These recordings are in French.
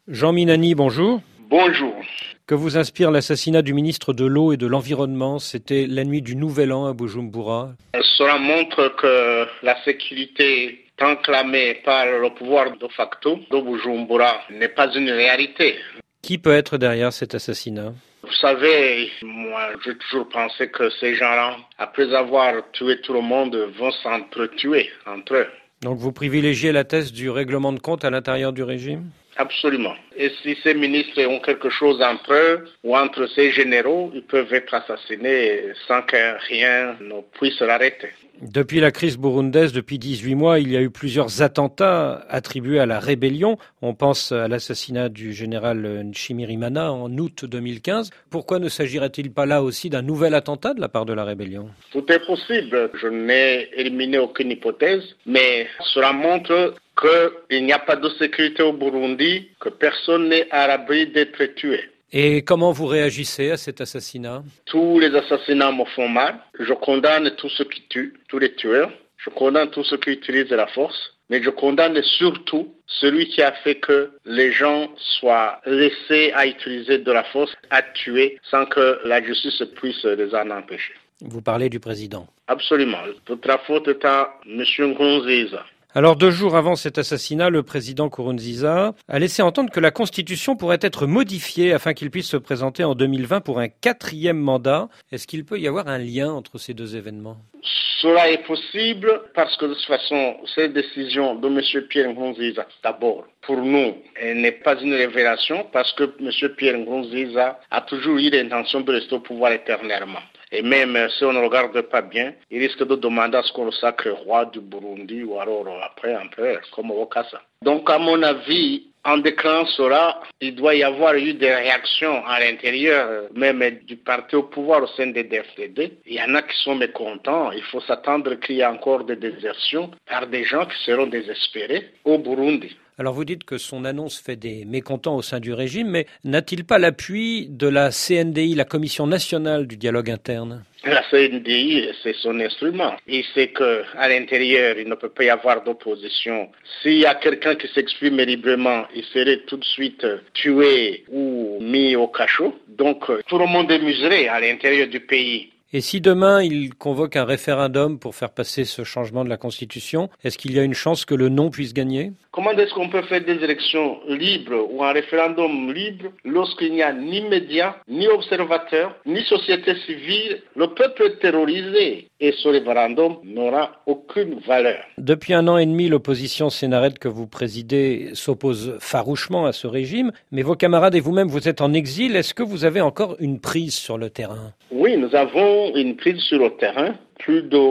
Jean Minani, bonjour. Bonjour. Que vous inspire l'assassinat du ministre de l'Eau et de l'Environnement? C'était la nuit du Nouvel An à Bujumbura. Cela montre que la sécurité tant clamée par le pouvoir de facto de Bujumbura n'est pas une réalité. Qui peut être derrière cet assassinat? Vous savez, moi j'ai toujours pensé que ces gens-là, après avoir tué tout le monde, vont s'entretuer entre eux. Donc vous privilégiez la thèse du règlement de compte à l'intérieur du régime? Absolument. Et si ces ministres ont quelque chose entre eux ou entre ces généraux, ils peuvent être assassinés sans que rien ne puisse l'arrêter. Depuis la crise burundaise, depuis 18 mois, il y a eu plusieurs attentats attribués à la rébellion. On pense à l'assassinat du général Nshimirimana en août 2015. Pourquoi ne s'agirait-il pas là aussi d'un nouvel attentat de la part de la rébellion? Tout est possible. Je n'ai éliminé aucune hypothèse, mais cela montre qu'il n'y a pas de sécurité au Burundi, que personne n'est à l'abri d'être tué. Et comment vous réagissez à cet assassinat? Tous les assassinats me font mal. Je condamne tous ceux qui tuent, tous les tueurs. Je condamne tous ceux qui utilisent la force. Mais je condamne surtout celui qui a fait que les gens soient laissés à utiliser de la force, à tuer, sans que la justice puisse les en empêcher. Vous parlez du président. Absolument. Toute la faute est à M. Nkurunziza. Alors 2 jours avant cet assassinat, le président Nkurunziza a laissé entendre que la Constitution pourrait être modifiée afin qu'il puisse se présenter en 2020 pour un 4e mandat. Est-ce qu'il peut y avoir un lien entre ces deux événements? Cela est possible parce que de toute façon, cette décision de M. Pierre Nkurunziza, d'abord, pour nous, elle n'est pas une révélation parce que M. Pierre Nkurunziza a toujours eu l'intention de rester au pouvoir éternellement. Et même si on ne regarde pas bien, il risque de demander à ce qu'on le sacre roi du Burundi ou alors après empereur, comme au Okasa. Donc à mon avis, en déclarant cela, il doit y avoir eu des réactions à l'intérieur, même du parti au pouvoir au sein des DFDD. Il y en a qui sont mécontents. Il faut s'attendre qu'il y ait encore des désertions par des gens qui seront désespérés au Burundi. Alors vous dites que son annonce fait des mécontents au sein du régime, mais n'a-t-il pas l'appui de la CNDI, la Commission nationale du dialogue interne? La CNDI, c'est son instrument. Il sait qu'à l'intérieur, il ne peut pas y avoir d'opposition. S'il y a quelqu'un qui s'exprime librement, il serait tout de suite tué ou mis au cachot. Donc, tout le monde est mesuré à l'intérieur du pays. Et si demain il convoque un référendum pour faire passer ce changement de la Constitution, est-ce qu'il y a une chance que le non puisse gagner? Comment est-ce qu'on peut faire des élections libres ou un référendum libre lorsqu'il n'y a ni médias, ni observateurs, ni société civile? Le peuple est terrorisé et ce référendum n'aura aucune valeur. Depuis 1 an et demi, l'opposition Sénarède que vous présidez s'oppose farouchement à ce régime, mais vos camarades et vous-même, vous êtes en exil. Est-ce que vous avez encore une prise sur le terrain? Oui, nous avons une prise sur le terrain. Plus de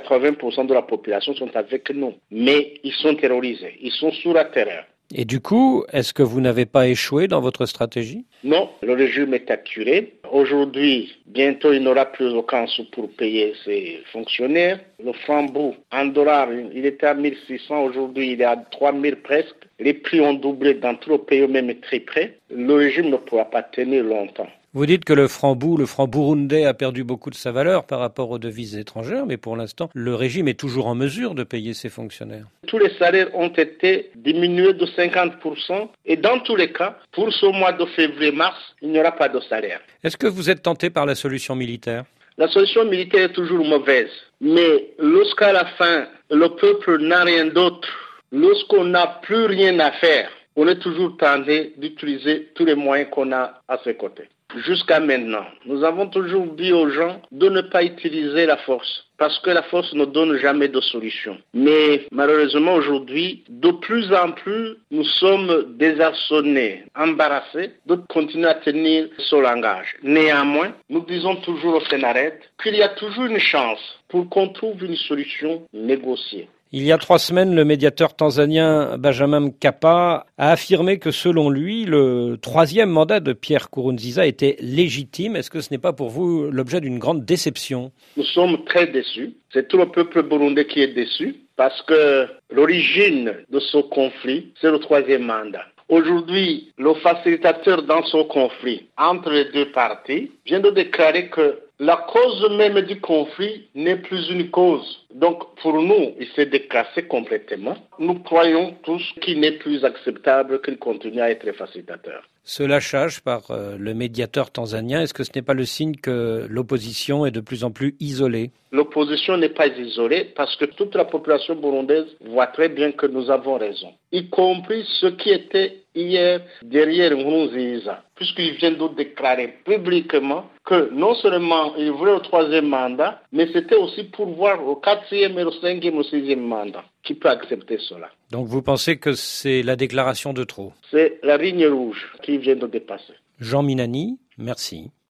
80% de la population sont avec nous. Mais ils sont terrorisés. Ils sont sous la terreur. Et du coup, est-ce que vous n'avez pas échoué dans votre stratégie? Non, le régime est acculé. Aujourd'hui, bientôt, il n'aura plus aucun sou pour payer ses fonctionnaires. Le franc-bourg, en dollars, il était à 1600. Aujourd'hui, il est à 3000 presque. Les prix ont doublé dans tout le pays, même très près. Le régime ne pourra pas tenir longtemps. Vous dites que le franc burundais a perdu beaucoup de sa valeur par rapport aux devises étrangères, mais pour l'instant, le régime est toujours en mesure de payer ses fonctionnaires. Tous les salaires ont été diminués de 50% et dans tous les cas, pour ce mois de février-mars, il n'y aura pas de salaire. Est-ce que vous êtes tenté par la solution militaire? La solution militaire est toujours mauvaise, mais lorsqu'à la fin, le peuple n'a rien d'autre, lorsqu'on n'a plus rien à faire, on est toujours tenté d'utiliser tous les moyens qu'on a à ses côtés. Jusqu'à maintenant, nous avons toujours dit aux gens de ne pas utiliser la force, parce que la force ne donne jamais de solution. Mais malheureusement aujourd'hui, de plus en plus, nous sommes désarçonnés, embarrassés de continuer à tenir ce langage. Néanmoins, nous disons toujours au Sénarède qu'il y a toujours une chance pour qu'on trouve une solution négociée. Il y a 3 semaines, le médiateur tanzanien Benjamin Mkapa a affirmé que selon lui, le 3e mandat de Pierre Nkurunziza était légitime. Est-ce que ce n'est pas pour vous l'objet d'une grande déception? Nous sommes très déçus. C'est tout le peuple burundais qui est déçu parce que l'origine de ce conflit, c'est le 3e mandat. Aujourd'hui, le facilitateur dans ce conflit entre les deux parties vient de déclarer que La cause même du conflit n'est plus une cause. Donc pour nous, il s'est déclassé complètement. Nous croyons tous qu'il n'est plus acceptable qu'il continue à être facilitateur. Ce lâchage par le médiateur tanzanien, est-ce que ce n'est pas le signe que l'opposition est de plus en plus isolée? L'opposition n'est pas isolée parce que toute la population burundaise voit très bien que nous avons raison, y compris ceux qui étaient hier derrière Nkurunziza, puisqu'il vient de déclarer publiquement que non seulement il voulait le 3e mandat, mais c'était aussi pour voir au 4e, au 5e, au 6e mandat. Qui peut accepter cela? Donc vous pensez que c'est la déclaration de trop? C'est la ligne rouge qui vient de dépasser. Jean Minani, merci.